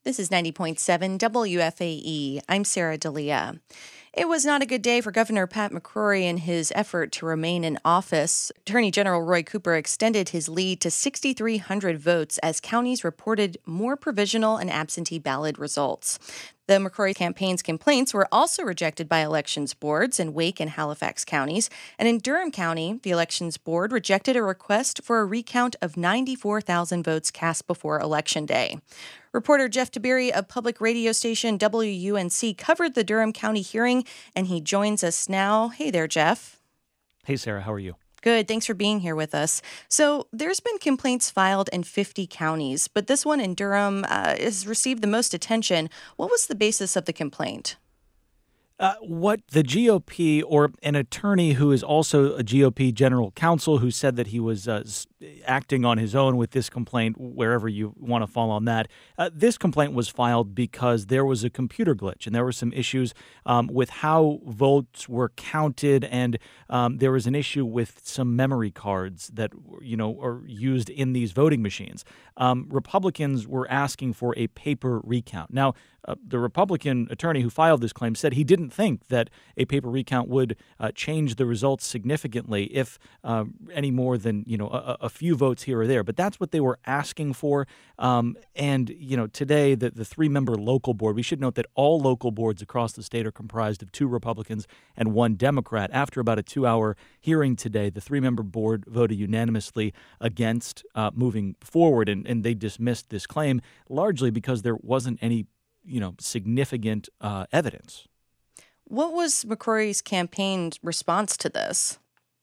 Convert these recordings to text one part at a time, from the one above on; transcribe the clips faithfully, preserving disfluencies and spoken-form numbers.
This is ninety point seven W F A E. I'm Sarah Dalia. It was not a good day for Governor Pat McCrory in his effort to remain in office. Attorney General Roy Cooper extended his lead to six thousand three hundred votes as counties reported more provisional and absentee ballot results. The McCrory campaign's complaints were also rejected by elections boards in Wake and Halifax counties. And in Durham County, the elections board rejected a request for a recount of ninety-four thousand votes cast before Election Day. Reporter Jeff Tiberi of public radio station W U N C covered the Durham County hearing, and he joins us now. Hey there, Jeff. Hey, Sarah. How are you? Good. Thanks for being here with us. So there's been complaints filed in fifty counties, but this one in Durham uh, has received the most attention. What was the basis of the complaint? Uh, what the G O P, or an attorney who is also a G O P general counsel, who said that he was uh, acting on his own with this complaint, wherever you want to fall on that. Uh, this complaint was filed because there was a computer glitch, and there were some issues um, with how votes were counted, and um, there was an issue with some memory cards that, you know, are used in these voting machines. Um, Republicans were asking for a paper recount. Now, Uh, the Republican attorney who filed this claim said he didn't think that a paper recount would uh, change the results significantly, if uh, any more than, you know, a, a few votes here or there. But that's what they were asking for. Um, and, you know, today, the, the three-member local board, we should note that all local boards across the state are comprised of two Republicans and one Democrat. After about a two-hour hearing today, the three-member board voted unanimously against uh, moving forward, and, and they dismissed this claim largely because there wasn't any you know, significant uh, evidence. What was McCrory's campaign response to this?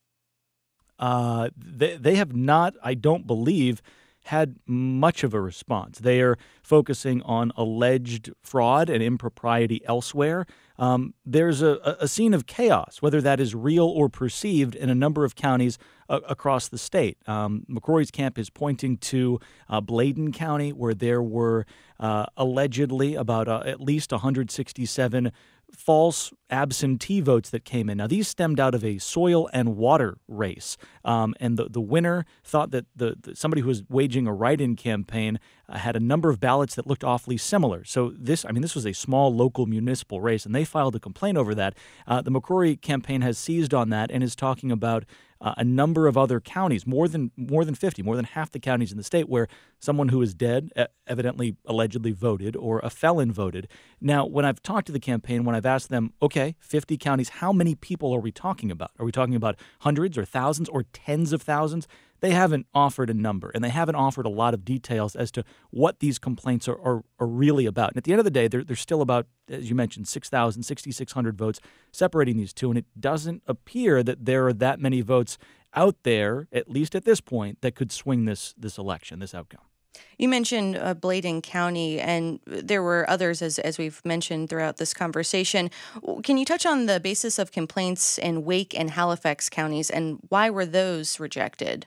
Uh, they, they have not, I don't believe, had much of a response. They are focusing on alleged fraud and impropriety elsewhere. Um, there's a, a scene of chaos, whether that is real or perceived, in a number of counties uh, across the state. Um, McCrory's camp is pointing to uh, Bladen County, where there were uh, allegedly about uh, at least one hundred sixty-seven false absentee votes that came in. Now, these stemmed out of a soil and water race, um, and the, the winner thought that the, the somebody who was waging a write-in campaign uh, had a number of ballots that looked awfully similar. So this, I mean, this was a small local municipal race, and they filed a complaint over that. Uh, the McCrory campaign has seized on that and is talking about Uh, a number of other counties, more than more than fifty, more than half the counties in the state, where someone who is dead uh, evidently, allegedly voted, or a felon voted. Now, when I've talked to the campaign, when I've asked them, okay, fifty counties, how many people are we talking about? Are we talking about hundreds or thousands or tens of thousands? They haven't offered a number, and they haven't offered a lot of details as to what these complaints are, are, are really about. And at the end of the day, they're, they're still about, as you mentioned, six thousand, six thousand six hundred votes separating these two, and it doesn't appear that there are that many votes out there, at least at this point, that could swing this this election, this outcome. You mentioned uh, Bladen County, and there were others, as, as we've mentioned throughout this conversation. Can you touch on the basis of complaints in Wake and Halifax counties, and why were those rejected?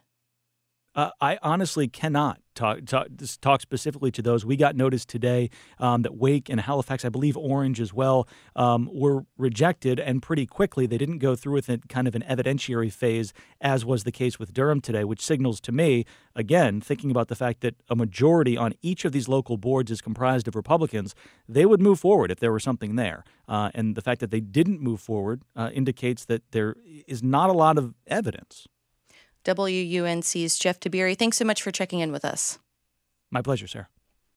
Uh, I honestly cannot talk, talk talk specifically to those. We got notice today um, that Wake and Halifax, I believe Orange as well, um, were rejected, and pretty quickly. They didn't go through with it, kind of an evidentiary phase, as was the case with Durham today, which signals to me, again, thinking about the fact that a majority on each of these local boards is comprised of Republicans, they would move forward if there were something there. Uh, and the fact that they didn't move forward uh, indicates that there is not a lot of evidence. W U N C's Jeff Tiberi, thanks so much for checking in with us. My pleasure, Sarah.